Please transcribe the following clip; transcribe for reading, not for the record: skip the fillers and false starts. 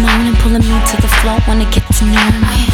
moaning, pulling me to the floor, wanna get to know me.